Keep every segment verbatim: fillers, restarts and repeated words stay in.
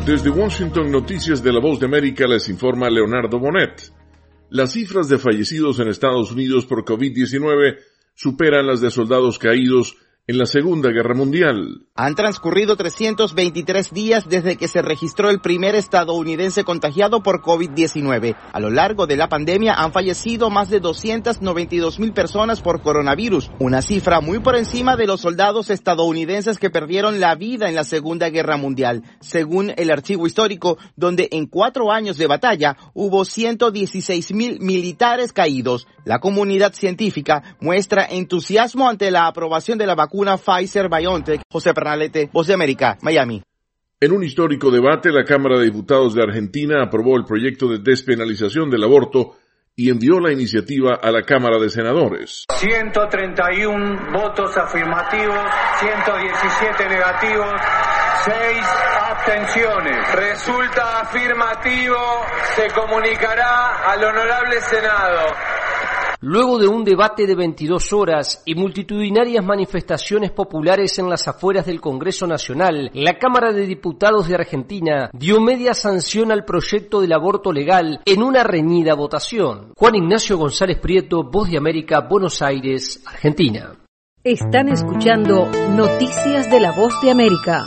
Desde Washington, Noticias de la Voz de América, les informa Leonardo Bonet. Las cifras de fallecidos en Estados Unidos por COVID diecinueve superan las de soldados caídos en la Segunda Guerra Mundial. Han transcurrido trescientos veintitrés días desde que se registró el primer estadounidense contagiado por COVID diecinueve. A lo largo de la pandemia han fallecido más de doscientas noventa y dos mil personas por coronavirus, una cifra muy por encima de los soldados estadounidenses que perdieron la vida en la Segunda Guerra Mundial, según el archivo histórico, donde en cuatro años de batalla hubo ciento dieciséis mil militares caídos. La comunidad científica muestra entusiasmo ante la aprobación de la vacuna Pfizer-BioNTech. José Pernalete, Voz de América, Miami. En un histórico debate, la Cámara de Diputados de Argentina aprobó el proyecto de despenalización del aborto y envió la iniciativa a la Cámara de Senadores. ciento treinta y uno votos afirmativos, ciento diecisiete negativos, seis abstenciones. Resulta afirmativo, se comunicará al Honorable Senado. Luego de un debate de veintidós horas y multitudinarias manifestaciones populares en las afueras del Congreso Nacional, la Cámara de Diputados de Argentina dio media sanción al proyecto del aborto legal en una reñida votación. Juan Ignacio González Prieto, Voz de América, Buenos Aires, Argentina. Están escuchando Noticias de la Voz de América.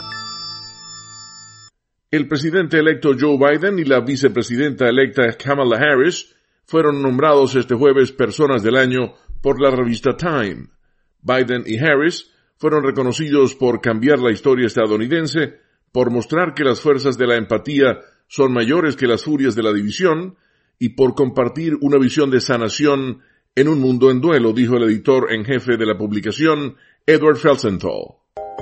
El presidente electo Joe Biden y la vicepresidenta electa Kamala Harris fueron nombrados este jueves Personas del Año por la revista Time. Biden y Harris fueron reconocidos por cambiar la historia estadounidense, por mostrar que las fuerzas de la empatía son mayores que las furias de la división y por compartir una visión de sanación en un mundo en duelo, dijo el editor en jefe de la publicación, Edward Felsenthal.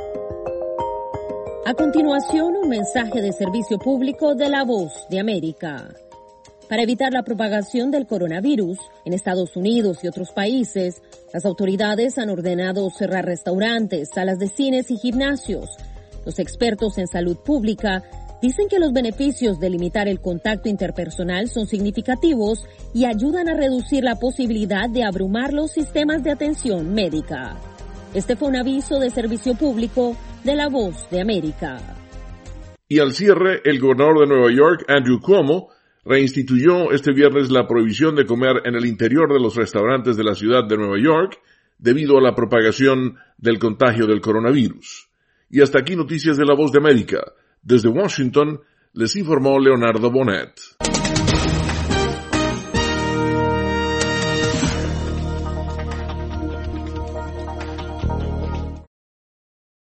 A continuación, un mensaje de servicio público de la Voz de América. Para evitar la propagación del coronavirus en Estados Unidos y otros países, las autoridades han ordenado cerrar restaurantes, salas de cines y gimnasios. Los expertos en salud pública dicen que los beneficios de limitar el contacto interpersonal son significativos y ayudan a reducir la posibilidad de abrumar los sistemas de atención médica. Este fue un aviso de servicio público de la Voz de América. Y al cierre, el gobernador de Nueva York, Andrew Cuomo, reinstituyó este viernes la prohibición de comer en el interior de los restaurantes de la ciudad de Nueva York debido a la propagación del contagio del coronavirus. Y hasta aquí Noticias de la Voz de América. Desde Washington, les informó Leonardo Bonet.